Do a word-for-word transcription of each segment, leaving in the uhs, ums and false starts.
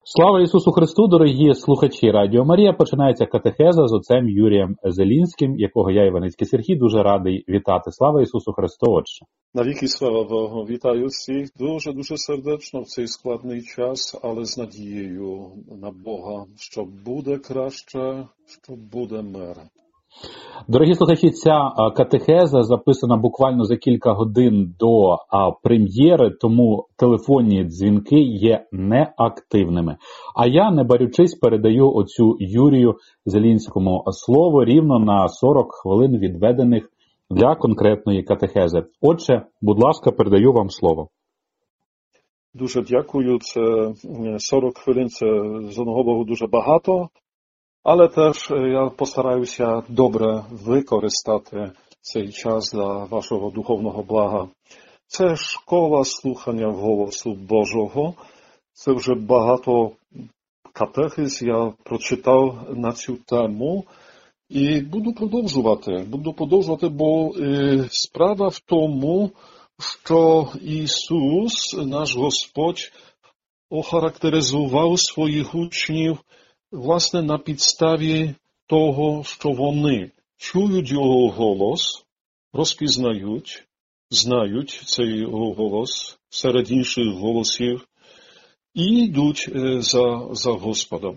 Слава Ісусу Христу, дорогі слухачі Радіо Марія. Починається катехеза з отцем Юрієм Зелінським, якого я, Іваницький Сергій, дуже радий вітати. Слава Ісусу Христу, Отче. Навіки слава Богу. Вітаю всіх дуже-дуже сердечно в цей складний час, але з надією на Бога, що буде краще, що буде мир. Дорогі слухачі, ця катехеза записана буквально за кілька годин до а, прем'єри, тому телефонні дзвінки є неактивними. А я, не барючись, передаю оцю Юрію Зелінському слово рівно на сорок хвилин, відведених для конкретної катехези. Отже, будь ласка, передаю вам слово. Дуже дякую. Це сорок хвилин, це з одного боку дуже багато. Але теж я постараюся добре використати цей час для вашого духовного блага. Це школа слухання голосу Божого. Це вже багато катехез я прочитав на цю тему. І буду продовжувати. Буду продовжувати, бо е, справа в тому, що Ісус, наш Господь, охарактеризував своїх учнів власне на підставі того, що вони чують Його голос, розпізнають, знають цей Його голос серед інших голосів і йдуть за, за Господом.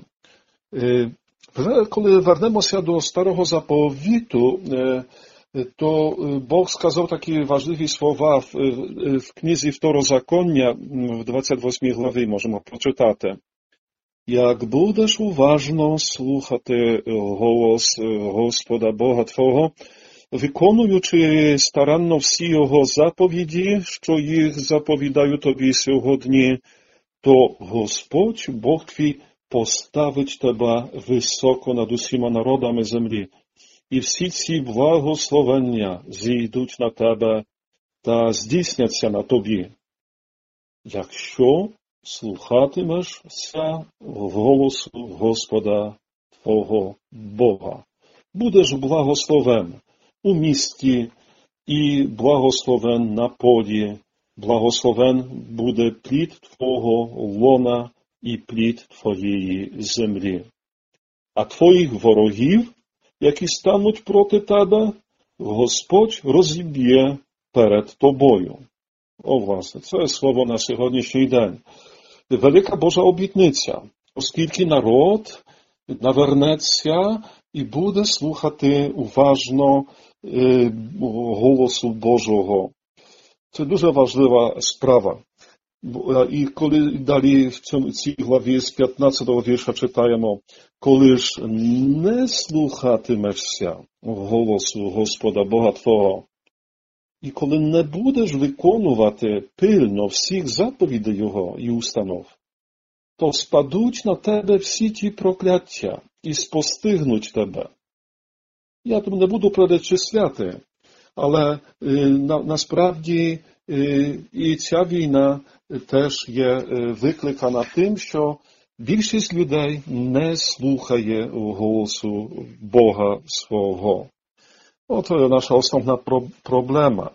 Коли вернемося до Старого Заповіту, то Бог сказав такі важливі слова в, в книзі Второзаконня, в двадцять восьмій главі можемо прочитати. Jak будеш уважно слухати голос Господа Бога Твого, виконуючи старанно всі Його заповіді, що їх заповідаю тобі сьогодні, то Господь, Бог твій, поставить тебе високо над усіма народами землі, і всі ці благословення зійдуть на тебе та здійсняться на тобі. Якщо слухатимешся голосу Господа Твого Бога. Будеш благословен у місті і благословен на полі, благословен буде плід Твого лона і плід Твоєї землі. А Твоїх ворогів, які стануть проти тебе, Господь розіб'є перед тобою. О, власне, це слово на сьогоднішній день. Велика Божа обітниця, оскільки народ навернеться і буде слухати уважно е, голосу Божого. Це дуже важлива справа. І коли далі в цьому, цій главі з п'ятнадцятого вірша читаємо, коли ж не слухатимешся голосу Господа Бога Твого, і коли не будеш виконувати пильно всіх заповідей Його і установ, то спадуть на тебе всі ті прокляття і спостигнуть тебе. Я тут не буду перечисляти, але е, на, насправді е, і ця війна теж є е, викликана тим, що більшість людей не слухає голосу Бога свого. Оto nasza основна проблема.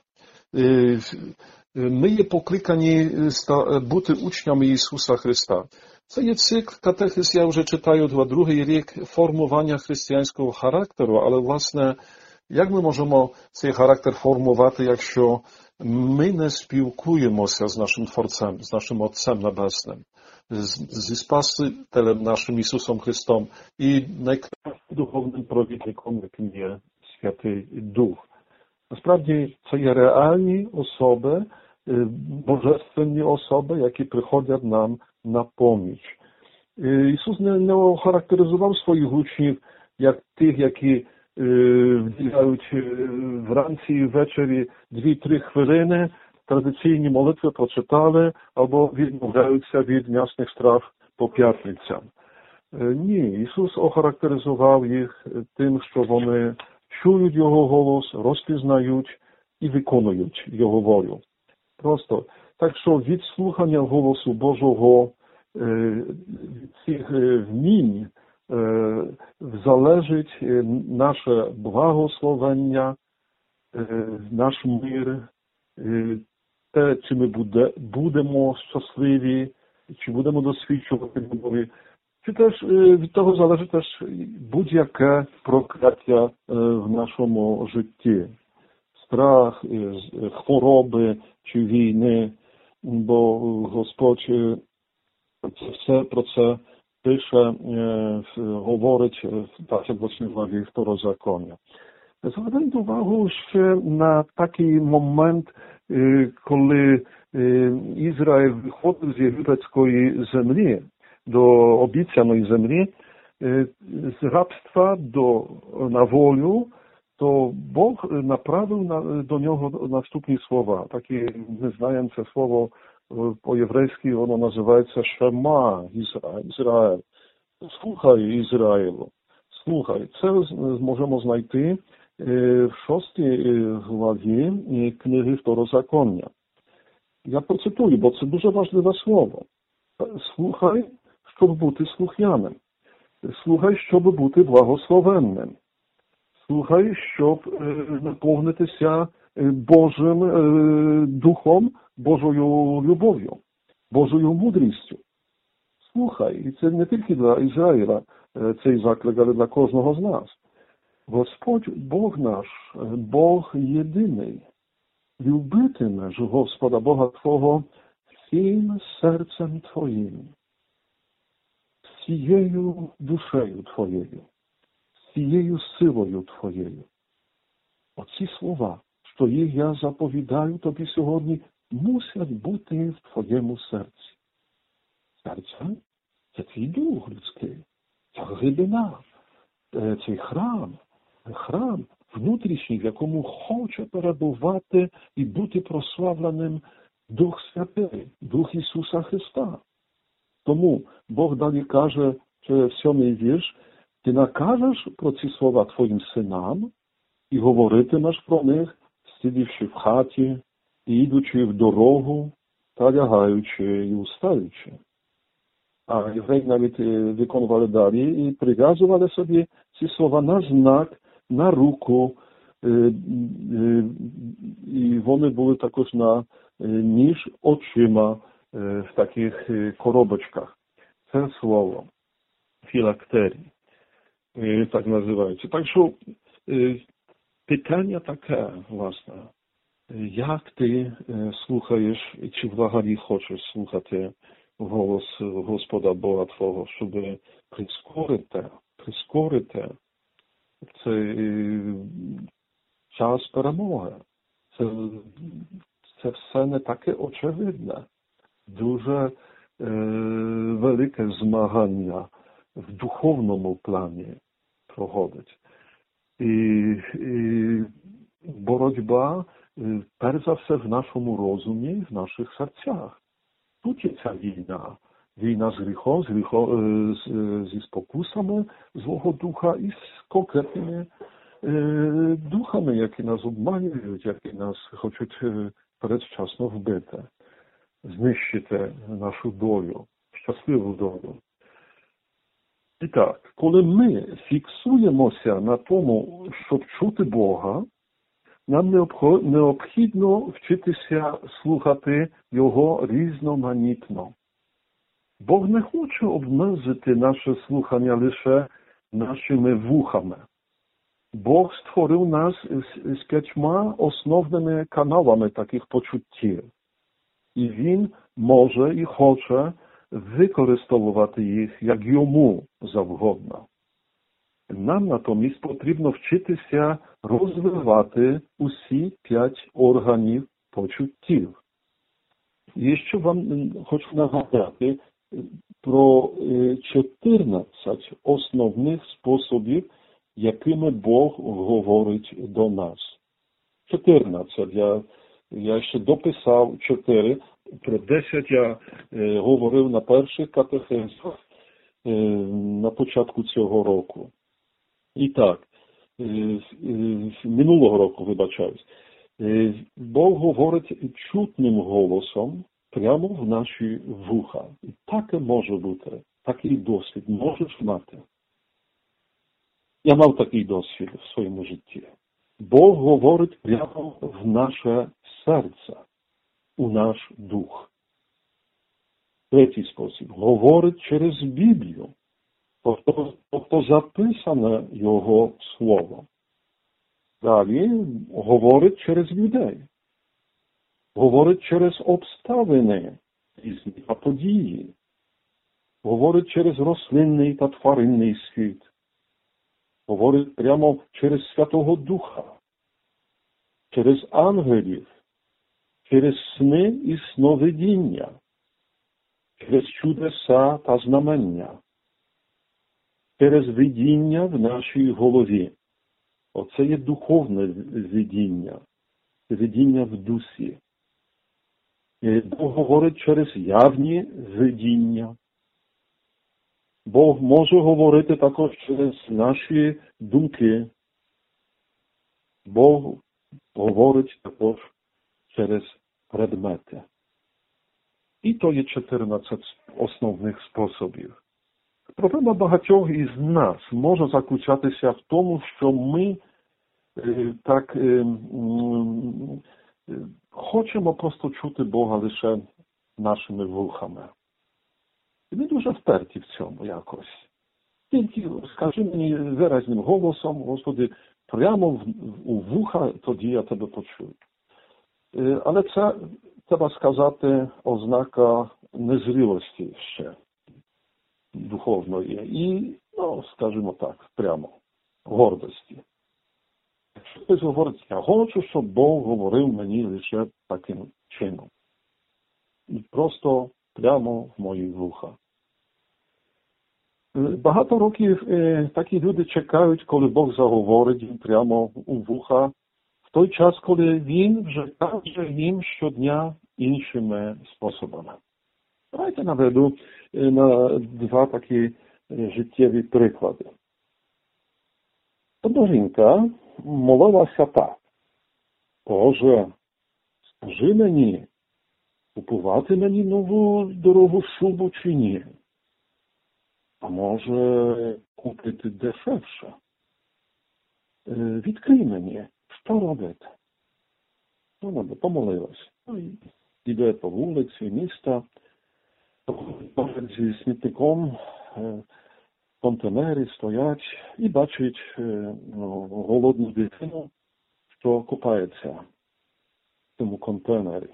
Ми є покликані бути учнями Ісуса Христа. Це є цикл катехез, я вже читаю два другий рік формування християнського характеру, але, власне, як ми можемо цей характер формувати, якщо ми не спілкуємося з нашим Творцем, з нашим Отцем Небесним, зі Спасителем нашим Ісусом Христом і найкращим духовним провідником, яким є Святий Дух. Насправді, це є реальні особи, божественні особи, які приходять нам на поміч. Ісус не, не охарактеризував своїх учнів як тих, які вділяють вранці і ввечері дві-три хвилини, традиційні молитви прочитали або відмовляються від м'ясних страв по п'ятницям. Ні, Ісус охарактеризував їх тим, що вони чують Його голос, розпізнають і виконують Його волю. Просто. Так що від слухання голосу Божого, від цих вмінь залежить наше благословення, наш мир, те, чи ми буде, будемо щасливі чи будемо досвідчувати любові, чи теж від того залежить теж будь-яке прокляття в нашому житті. Страх, хвороби чи війни, бо Господь це все про це пише, говорить так, як właśnie w Второзаконня. Зверніть увагу ще на такий момент, коли Ізраїль виходив з єгипетської землі, до обіцяної землі, з рабства до, на волю, то Бог направив на, до нього наступні слова. Такі, ми знаємо це слово по-єврейськи, воно називається Шема Ізраїль. Слухай, Ізраїлу, слухай. Це можемо знайти в шостій главі книги Второзаконня. Я процитую, бо це дуже важливе слово. Слухай, щоб бути слухняним. Слухай, щоб бути благословенним. Слухай, щоб наповнитися Божим духом, Божою любов'ю, Божою мудрістю. Слухай, і це не тільки для Ізраїля цей заклик, але для кожного з нас. Господь, Бог наш, Бог єдиний. Любитимеш Господа Бога Твого всім серцем Твоїм, всією душею Твоєю, всією силою Твоєю. Оці слова, що їх я заповідаю тобі сьогодні, мусять бути в Твоєму серці. Серце – це твій дух людський, ця глибина, цей храм, храм внутрішній, в якому хоче перебувати і бути прославленим Дух Святий, Дух Ісуса Христа. Тому Бог далі каже, в сьомий вірш, ти накажеш про ці слова твоїм синам і говоритимеш про них, сидівши в хаті, і йдучи в дорогу, та лягаючи і устаючи. А євреї навіть виконували далі і прив'язували собі ці слова на знак, на руку, і вони були також на між очима в таких коробочках. Це слово філактерій, так називається. Так що питання таке, власне, як ти слухаєш, чи взагалі хочеш слухати голос Господа Бога Твого, щоб прискорити, прискорити цей час перемоги. Це, це все не таке очевидне. Дуже е, велике змагання в духовному плані проходить. І, і боротьба, перш за все, в нашому розумі, в наших серцях. Тут є ця війна. Війна з гріхом, з гріхом, зі спокусами злого духа і з конкретними е, духами, які нас обманюють, які нас хочуть передчасно вбити, знищити нашу долю, щасливу долю. І так, коли ми фіксуємося на тому, щоб чути Бога, нам необхідно вчитися слухати Його різноманітно. Бог не хоче обмежити наше слухання лише нашими вухами. Бог створив нас з п'ятьма основними каналами таких почуттів. І Він може і хоче використовувати їх, як йому завгодно. Нам натомість потрібно вчитися розвивати усі п'ять органів почуттів. І ще вам хочу нагадати про чотирнадцять основних способів, якими Бог говорить до нас. чотирнадцять. Я, я ще дописав чотири. Про десять я е, говорив на перших катехезах е, на початку цього року. І так, е, е, минулого року, вибачаюсь, е, Бог говорить чутним голосом прямо в наші вуха. І таке може бути, такий досвід можеш мати. Я мав такий досвід в своєму житті. Бог говорить прямо в наше серце, у наш дух. Третій спосіб. Говорить через Біблію. Тобто, тобто записане Його Слово. Далі говорить через людей. Говорить через обставини різні та події. Говорить через рослинний та тваринний світ. Говорить прямо через Святого Духа. Через ангелів. Через сни і сновидіння. Через чудеса та знамення. Через видіння в нашій голові. Оце є духовне видіння. Видіння в дусі. Бог говорить через явні видіння. Бог може говорити також через наші думки. Бог говорить також через предмети. І то є чотирнадцять основних способів. Проблема багатьох із нас може заключатися в тому, що ми е, так е, е, хочемо просто чути Бога лише нашими вухами. І ми дуже вперті в цьому якось. Тільки скажи мені виразним голосом, Господи, прямо в, у вуха, тоді я тебе почую. Е, але це, треба сказати, ознака незрілості ще. Духовної і, ну, скажімо так, прямо, гордості. Якщо хтось говорить, я хочу, щоб Бог говорив мені лише таким чином. І просто прямо в мої вуха. Багато років е, такі люди чекають, коли Бог заговорить їм прямо у вуха, в той час, коли Він вже каже їм щодня іншими способами. Давайте наведу на два такі життєві приклади. Одна жінка молилася так. Боже, скажи мені, купувати мені нову дорогу шубу чи ні? А може купити дешевше? Відкрий мені, що робити? Вона помолилась. Іде по вулиці міста, зі смітником, контейнери стоять і бачить голодну дитину, що купається в цьому контейнері.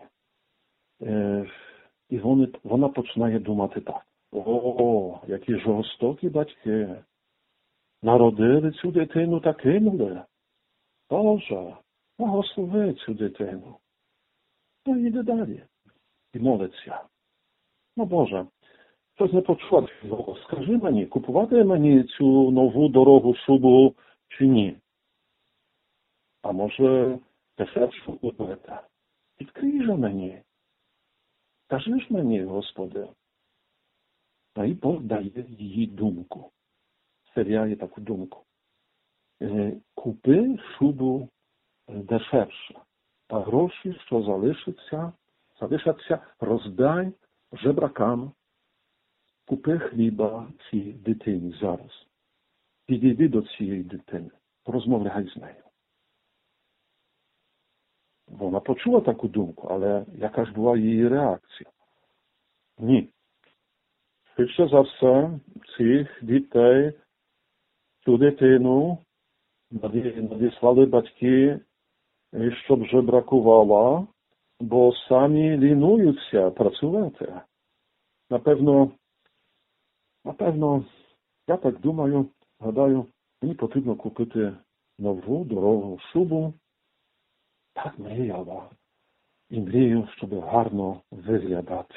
І вони, вона починає думати так. О, які жорстокі батьки. Народили цю дитину та кинули. Боже, благослови цю дитину. Ну, і йде далі. І молиться. Ну, Боже, щось не почув. Скажи мені, купувати мені цю нову дорогу шубу чи ні? А може, дешевшу купити? Відкрий же мені. Скажи ж мені, Господи. А і Бог дає їй думку. Серіає таку думку. Купи шубу дешевше. А гроші, що залишаться, залишаться, роздай жебракам. Купи хліба цій дитині зараз. Підійди до цієї дитини. Розмовляй з нею. Вона почула таку думку, але яка ж була її реакція? Ні. Швидше за все, цих дітей, цю дитину надіслали батьки, щоб жебракувала, бо самі лінуються працювати. Напевно, напевно, я так думаю, гадаю, мені потрібно купити нову дорогу шубу. Так мріяла. І мрію, щоб гарно виглядати.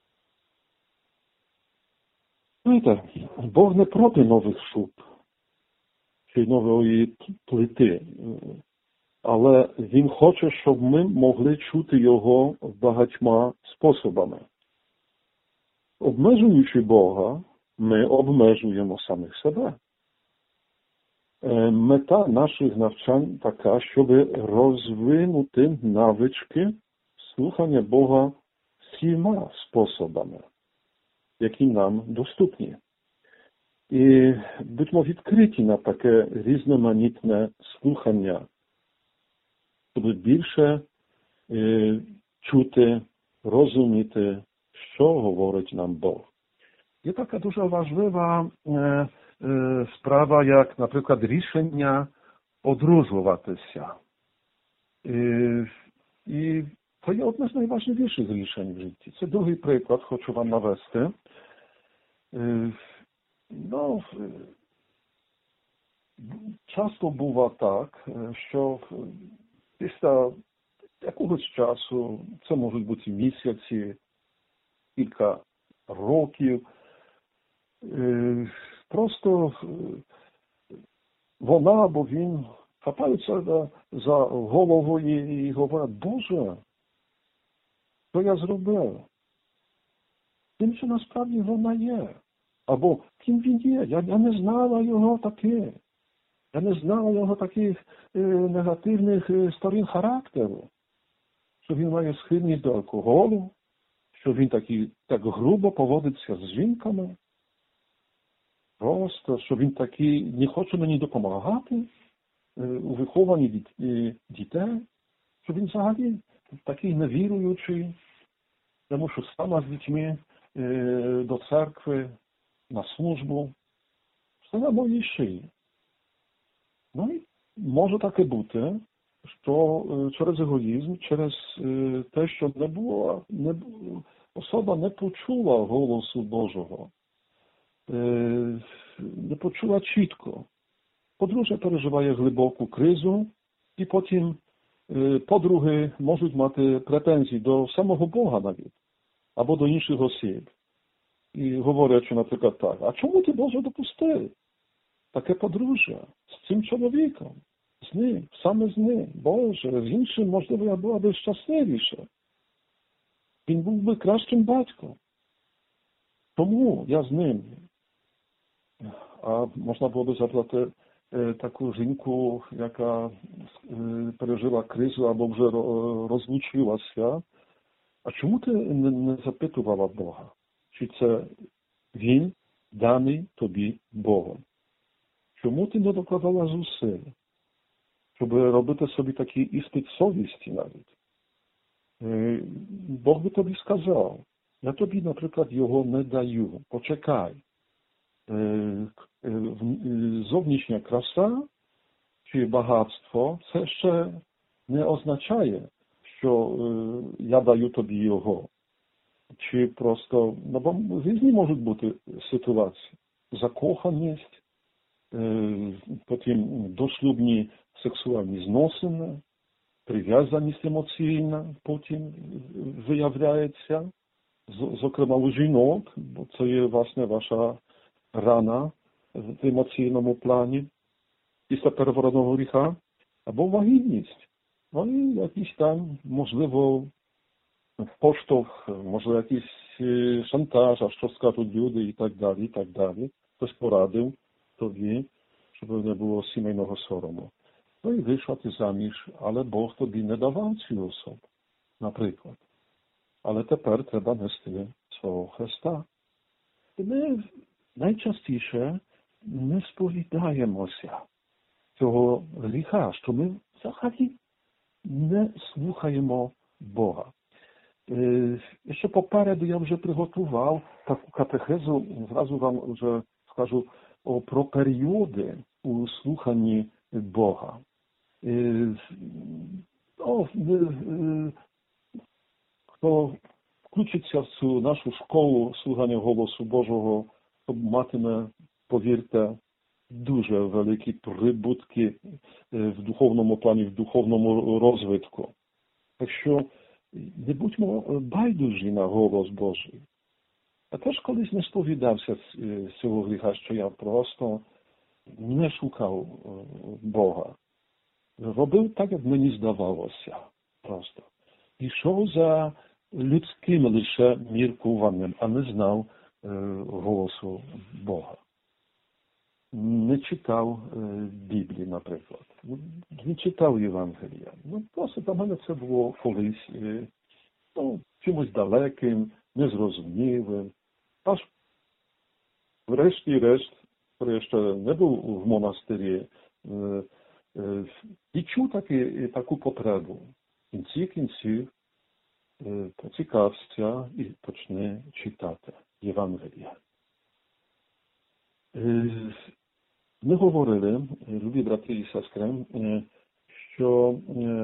Знаєте, Бог не проти нових шуб чи нової плити, але Він хоче, щоб ми могли чути Його багатьма способами. Обмежуючи Бога, ми обмежуємо самих себе. Мета наших навчань така, щоб розвинути навички слухання Бога всіма способами, які нам доступні. І будьмо відкриті на таке різноманітне слухання, щоб більше е, чути, розуміти, що говорить нам Бог. Є така дуже важлива е, е, справа, як, наприклад, рішення одружуватися. Е, і це є одне з найважливіших рішень в житті. Це другий приклад, хочу вам навести. Е, ну, часто буває так, що після якогось часу, це можуть бути місяці, кілька років, просто вона або він хапаються за голову і говорять: Боже, що я зробив? Тим, що насправді вона є. Або ким він є? Я, я не знала його таке. Я не знала його таких е, негативних е, сторін характеру. Що він має схильність до алкоголу, що він такі, так грубо поводиться з жінками. Просто, що він такий не хоче мені допомагати е, у вихованні діт, е, дітей. Що він взагалі такий невіруючий. Я мушу сама з дітьми е, до церкви, на службу. Все на моїй шиї. Ну і може таке бути, що через егоїзм, через те, що не було, не, особа не почула голосу Божого, не почула чітко. По-друге, переживає глибоку кризу, і потім, по-друге, можуть мати претензії до самого Бога навіть, або до інших осіб. І говорять, наприклад, так: а чому ти, Боже, допустив таке подружжя з цим чоловіком? З ним, саме з ним. Боже, з іншим, можливо, я була б щасливіша. Він був би кращим батьком. Тому я з ним. А можна було б запитати е, таку жінку, яка е, пережила кризу або вже розлучилася: а чому ти не, не запитувала Бога? Чи це він даний тобі Богом? Чому ти не докладала зусиль, щоб робити собі такий іспит совісті навіть? Бог би тобі сказав: я тобі, наприклад, його не даю, почекай. Зовнішня краса чи багатство – це ще не означає, що я даю тобі його. Чи просто, ну, бо різні можуть бути ситуації. Закоханість, потім дошлюбні сексуальні зносини, прив'язаність емоційна потім виявляється, зокрема у жінок, бо це є, власне, ваша рана в емоційному плані після первородного гріха, або вагітність. Ну і якийсь там, можливо, поштовх, можливо, якийсь шантаж, а що скажуть люди і так далі, і так далі. Хтось порадив тобі, щоб не було сімейного сорому. Ну і вийшла ти заміж, але Бог тобі не давав цю особу, наприклад. Але тепер треба нести свого Христа. І ми найчастіше не сповідаємося цього гріха, що ми взагалі не слухаємо Бога. І ще попереду я вже приготував таку катехезу, зразу вам вже скажу про періоди у слуханні Бога. О, хто включиться в цю нашу школу слухання голосу Божого, то матиме, повірте, дуже великі прибутки в духовному плані, в духовному розвитку. Так що не будьмо байдужі на голос Божий. Я теж колись не сповідався з цього гріха, що я просто не шукав Бога. Робив так, як мені здавалося. Просто. Пішов за людським лише міркуванням, а не знав е, голосу Бога. Не читав е, Біблії, наприклад. Не читав Євангелія. Ну, просто для мене це було колись е, ну, чимось далеким, незрозумілим. Аж врешті-решт, коли я ще не був в монастирі, е, е, і чув таки, таку потребу. В кінці кінців поцікався і почне читати Євангелія. Ми говорили, любі брати і сестри, що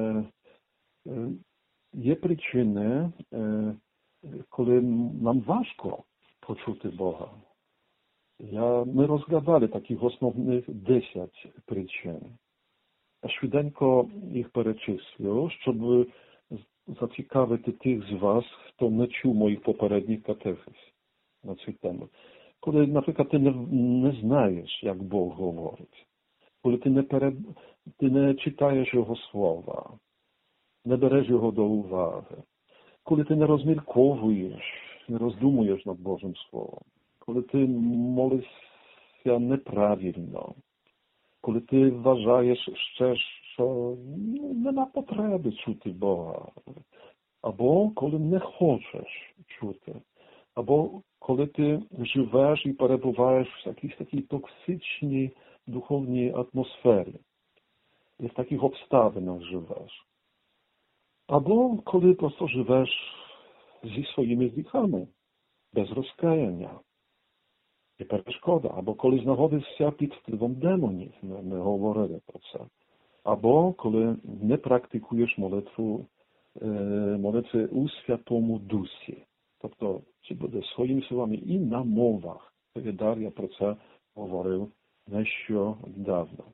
є причини, коли нам важко почути Бога. Я, ми розглядали таких основних десять причин. Я швиденько їх перечислю, щоб зацікавити тих з вас, хто не чув моїх попередніх катехез на цю тему. Коли, наприклад, ти не, не знаєш, як Бог говорить, коли ти не, перед, ти не читаєш Його слова, не береш Його до уваги, коли ти не розмірковуєш, не роздумуєш над Божим Словом, коли ти молишся неправильно, коли ти вважаєш ще, що ну, нема потреби чути Бога, або коли не хочеш чути, або коли ти живеш і перебуваєш в якійсь такій токсичній духовній атмосфері, і в таких обставинах живеш. Або коли просто живеш зі своїми гріхами, без розкаяння. І перешкода. Або коли знаходишся під впливом демонів, ми, ми говорили про це. Або коли не практикуєш молитву, е, молитви у Святому Дусі. Тобто, чи буде своїми словами і на мовах. Дар, я про це говорив нещодавно.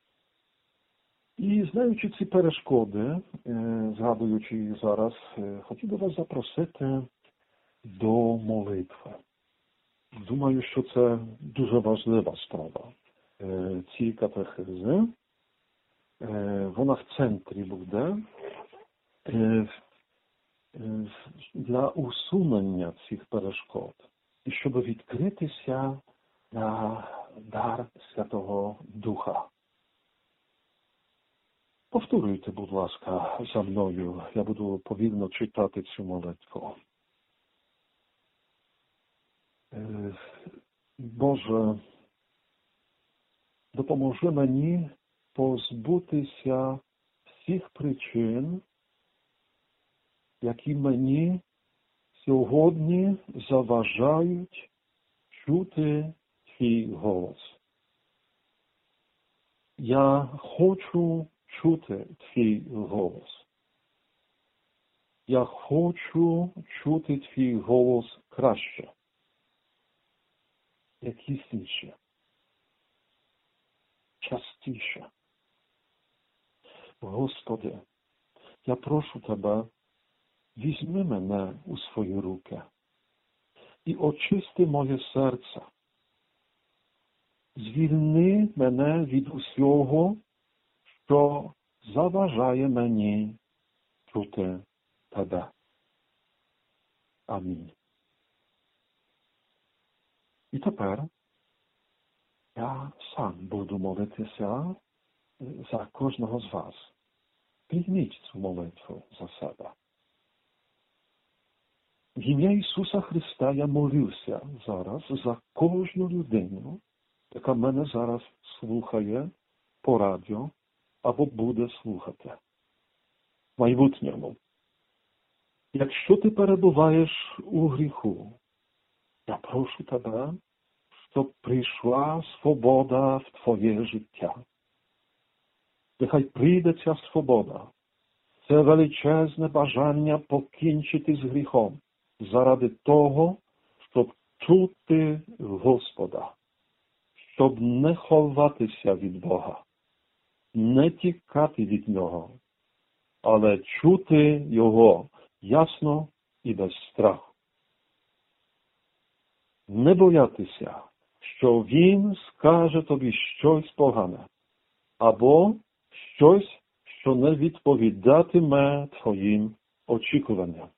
І знаючи ці перешкоди, е, згадуючи їх зараз, е, хотів би вас запросити до молитви. Думаю, що це дуже важлива справа. Е, ці катехези, е, вона в центрі буде е, е, для усунення цих перешкод. І щоб відкритися на дар Святого Духа. Повторюйте, будь ласка, за мною. Я буду повільно читати цю молитву. Боже, допоможи мені позбутися всіх причин, які мені сьогодні заважають чути Твій голос. Я хочу чути Твій голос. Я хочу чути Твій голос краще. Якісніше, частіше. Господи, я прошу Тебе, візьми мене у свої руки і очисти моє серце. Звільни мене від усього, що заважає мені чути Тебе. Амінь. І тепер я сам буду молитися за кожного з вас. Прийміть цю молитву за себе. В ім'я Ісуса Христа я молюся зараз за кожну людину, яка мене зараз слухає по радіо або буде слухати. В майбутньому. Якщо ти перебуваєш у гріху, я прошу Тебе, щоб прийшла свобода в Твоє життя. Нехай прийде ця свобода. Це величезне бажання покінчити з гріхом заради того, щоб чути Господа, щоб не ховатися від Бога, не тікати від Нього, але чути Його ясно і без страху. Не боятися, що Він скаже тобі щось погане, або щось, що не відповідатиме твоїм очікуванням.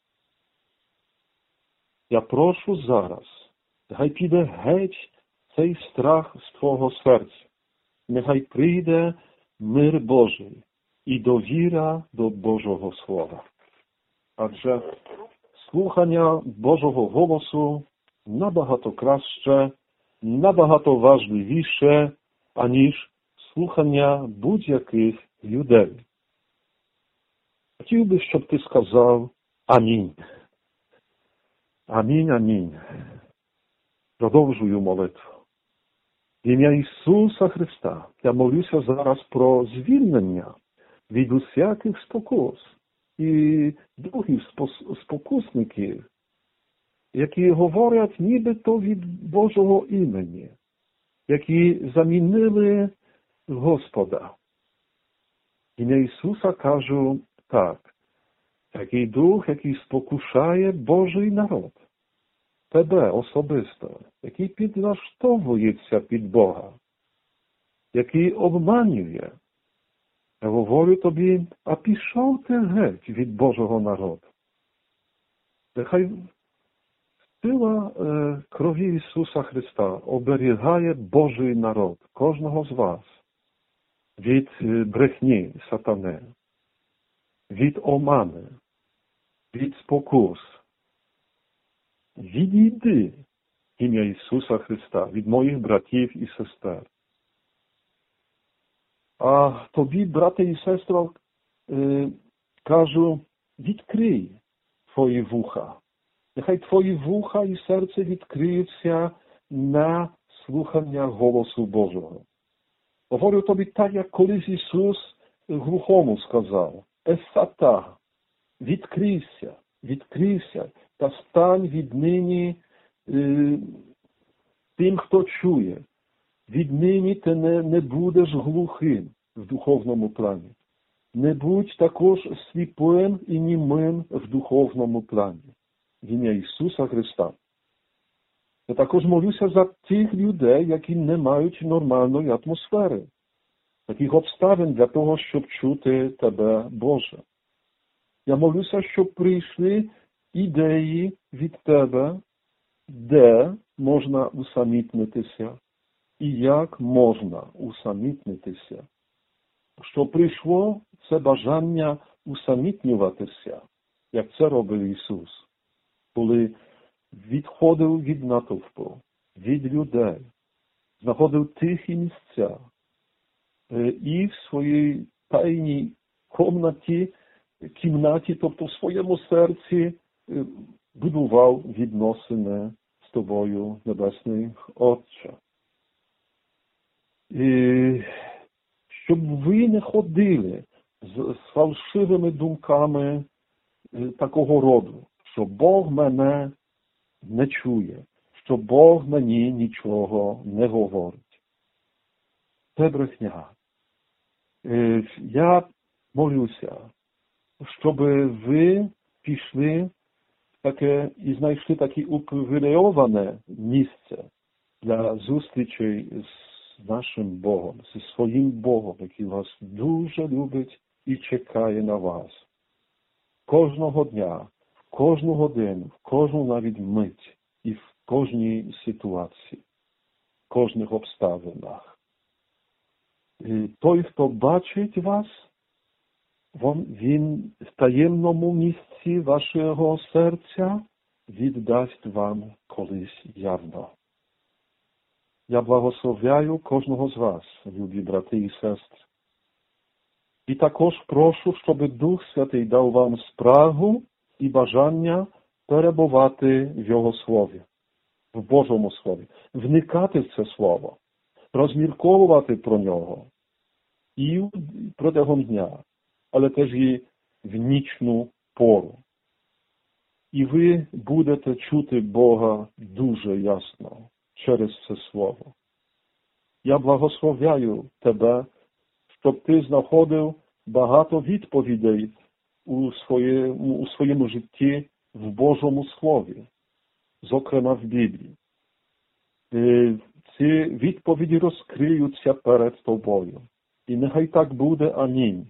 Я прошу зараз, нехай піде геть цей страх з твого серця, нехай прийде мир Божий і довіра до Божого Слова. Адже слухання Божого голосу набагато краще, набагато важливіше, аніж слухання будь-яких людей. Хотів би, щоб ти сказав Амінь. Амінь, амінь. Продовжую молитву. В ім'я Ісуса Христа я молюся зараз про звільнення від усяких спокус і других спокусників, які говорять нібито від Божого імені, які замінили Господа. В ім'я Ісуса кажу так. Такий дух, який спокушає Божий народ, тебе особисто, який підлаштовується під Бога, який обманює. Я говорю тобі, а пішов ти геть від Божого народу. Нехай сила е, крові Ісуса Христа оберігає Божий народ, кожного з вас, від е, брехні сатани, від омани, від спокус. Відійди в ім'я Ісуса Христа від моїх братів і сестер. А тобі, брате і сестро, е, кажу, відкрий твої вуха. Нехай твої вуха і серце відкриються на слухання голосу Божого. Говорю тобі так, як колись Ісус глухому сказав, Ефата, відкрийся, відкрийся, та стань віднині е, тим, хто чує. Віднині ти не, не будеш глухим в духовному плані. Не будь також сліпим і німим в духовному плані. В ім'я Ісуса Христа. Я також молюся за тих людей, які не мають нормальної атмосфери, таких обставин для того, щоб чути тебе, Боже. Я молюся, щоб прийшли ідеї від тебе, де можна усамітнитися і як можна усамітнитися. Що прийшло це бажання усамітнюватися, як це робив Ісус, коли відходив від натовпу, від людей, знаходив тихі місця і в своїй тайній кімнаті, кімнаті, тобто в своєму серці, будував відносини з тобою, Небесний Отче. І щоб ви не ходили з, з фальшивими думками такого роду, що Бог мене не чує, що Бог мені нічого не говорить. Це брехня. Я молюся, щоб ви пішли таке і знайшли таке упривілейоване місце для зустрічей з нашим Богом, зі своїм Богом, який вас дуже любить і чекає на вас. Кожного дня, кожну годину, в кожну навіть мить і в кожній ситуації, в кожних обставинах. І той, хто бачить вас, він в таємному місці вашого серця віддасть вам колись явно. Я благословляю кожного з вас, любі брати і сестри. І також прошу, щоб Дух Святий дав вам спрагу і бажання перебувати в Його Слові, в Божому Слові, вникати в це Слово, розмірковувати про нього і протягом дня, але теж і в нічну пору. І ви будете чути Бога дуже ясно через це Слово. Я благословляю тебе, щоб ти знаходив багато відповідей у своєму, у своєму житті в Божому Слові, зокрема в Біблії. І ці відповіді розкриються перед тобою. І нехай так буде. Амінь.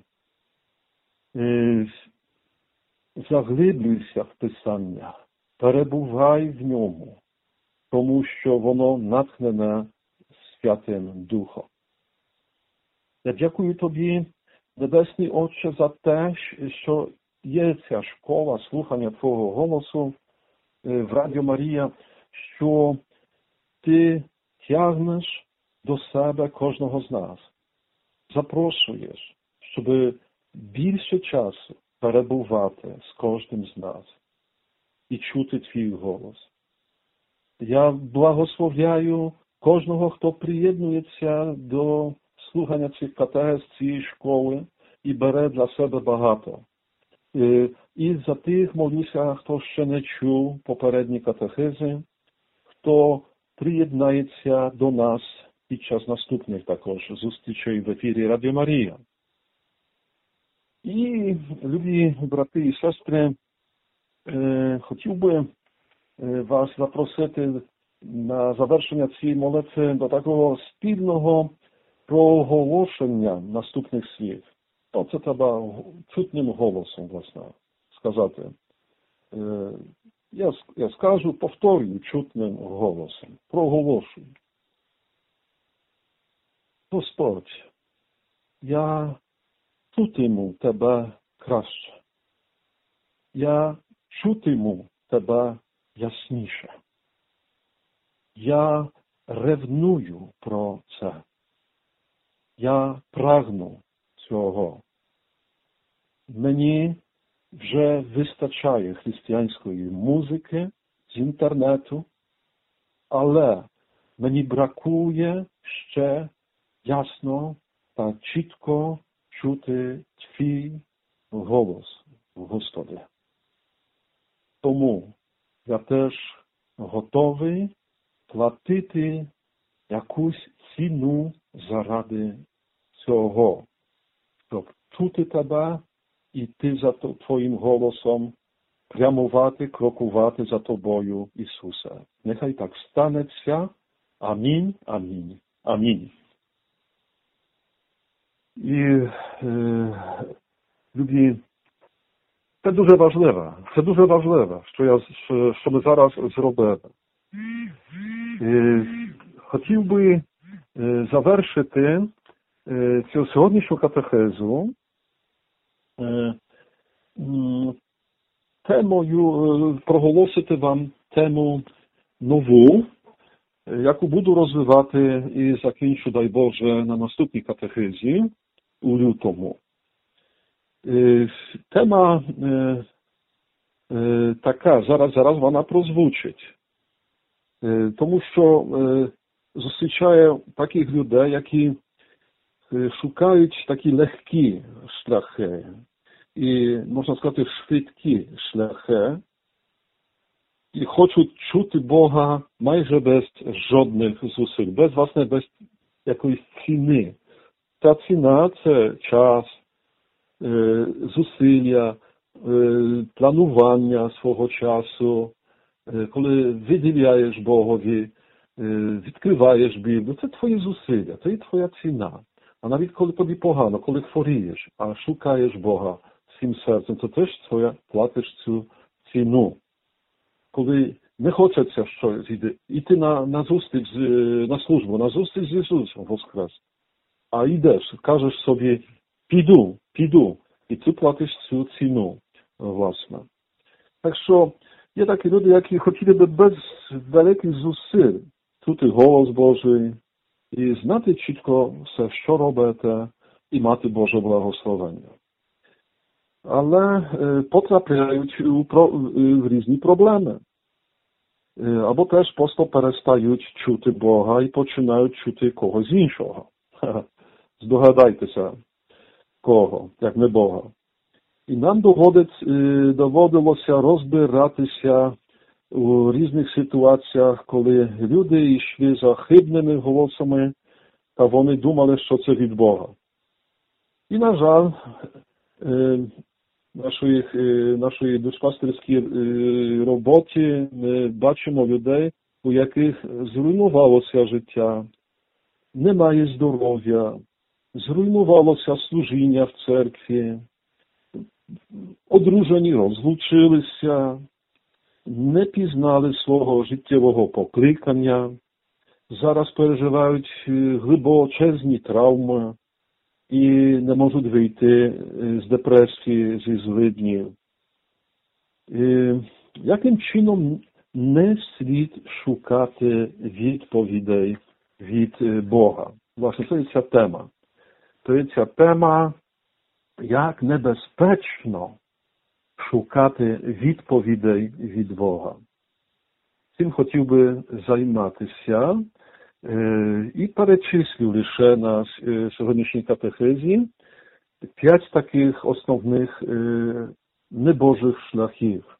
І заглиблюйся в Писання, перебувай в ньому, тому що воно натхнене Святим Духом. Я дякую тобі, Небесний Отче, за те, що є ця школа слухання Твого голосу в Радіо Марія, що ти тягнеш до себе кожного з нас. Запрошуєш, щоб більше часу перебувати з кожним з нас і чути твій голос. Я благословляю кожного, хто приєднується до слухання цих катехез цієї школи і бере для себе багато. І за тих молюся, хто ще не чув попередні катехези, хто приєднається до нас під час наступних також зустрічей в ефірі Радіо Марія. І, любі брати і сестри, хотів би вас запросити на завершення цієї молитви до такого спільного проголошення наступних слів. То це треба чутним голосом, власне, сказати. Я, я скажу, повторюю чутним голосом. Проголошую. Господь, я чутиму Тебе краще. Я чутиму Тебе ясніше. Я ревную про це. Я прагну цього. Мені вже вистачає християнської музики з інтернету, але мені бракує ще ясно та чітко чути Твій голос, Господи. Тому я теж готовий платити якусь ціну заради цього, щоб чути Тебе і Ти за Твоїм голосом прямувати, крокувати за Тобою, Ісусе. Нехай так станеться. Амінь, амінь, амінь. І, е, любі, це дуже важливо, це дуже важливо, що, я, що ми зараз зробили. Е, хотів би е, завершити е, цю сьогоднішню катехезу е, темою, е, проголосити вам тему нову, яку буду розвивати і закінчу, дай Боже, на наступній катехезі у лютому. Тема е, е, така, зараз, зараз вона прозвучить. Е, тому що е, зустрічаю таких людей, які е, шукають такі легкі шляхи і, можна сказати, швидкі шляхи, і хочуть чути Бога майже без жодних зусиль, без, власне, без якоїсь ціни. Та ціна – це час, е, зусилля, е, планування свого часу, е, коли виділяєш Богові, е, відкриваєш Біблію. Це твої зусилля, це і твоя ціна. А навіть коли тобі погано, коли хворієш, а шукаєш Бога всім серцем, то теж твоя, платиш цю ціну. Коли не хочеться щось йти на, на зустріч, на службу, на зустріч з Ісусом Воскрес, а йдеш, кажеш собі, піду, піду, і ти платиш цю ціну, власне. Так що є такі люди, які хотіли би без великих зусиль чути голос Божий і знати чітко все, що робите, і мати Боже благословення. Але е, потрапляють у, про, в різні проблеми. Е, або теж просто перестають чути Бога і починають чути когось іншого. Здогадайтеся, кого, як не Бога. І нам доводить, е, доводилося розбиратися у різних ситуаціях, коли люди йшли за хибними голосами, та вони думали, що це від Бога. І, на жаль, е, Нашої, нашої душпастерській роботі ми бачимо людей, у яких зруйнувалося життя, немає здоров'я, зруйнувалося служіння в церкві, одружені розлучилися, не пізнали свого життєвого покликання, зараз переживають глибочезні травми, і не можуть вийти з депресії, зі злиднів. І яким чином не слід шукати відповідей від Бога? Власне, це ця тема. Це ця тема, як небезпечно шукати відповідей від Бога. Цим хотів би займатися і перечислю лише на сьогоднішній катехезі п'ять таких основних небожих шляхів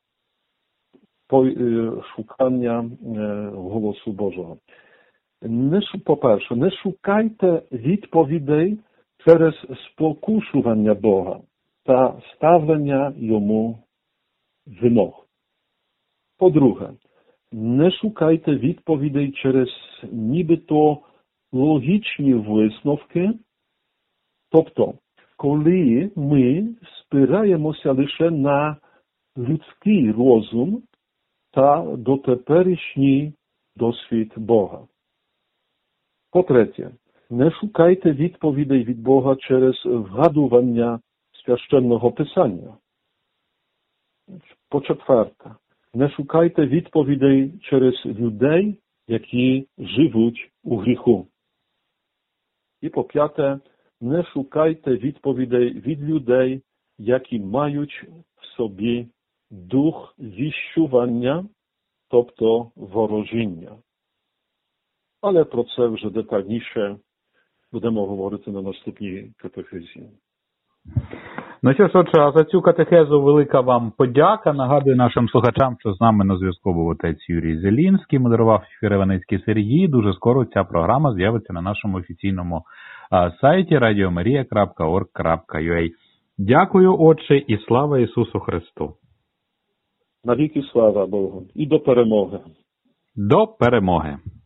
шукання голосу Божого. Не, по-перше, не шукайте відповідей через спокушування Бога та ставлення йому вимог. По-друге, не шукайте відповідей через нібито логічні висновки. Тобто, коли ми спираємося лише на людський розум та дотеперішній досвід Бога. По-третє, не шукайте відповідей від Бога через вгадування священного писання. По-четверте, не шукайте відповідей через людей, які живуть у гріху. І по-п'яте, не шукайте відповідей від людей, які мають в собі дух віщування, тобто ворожіння. Але про це вже детальніше будемо говорити на наступній катехезі. Ну що ж, отже, за цю катехезу велика вам подяка. Нагадую нашим слухачам, що з нами на зв'язку був отець Юрій Зелінський, модерував ефір Іваницький Сергій. Дуже скоро ця програма з'явиться на нашому офіційному сайті радіо марія крапка орг крапка ю а. Дякую, отче, і слава Ісусу Христу. Навіки слава Богу. І до перемоги. До перемоги.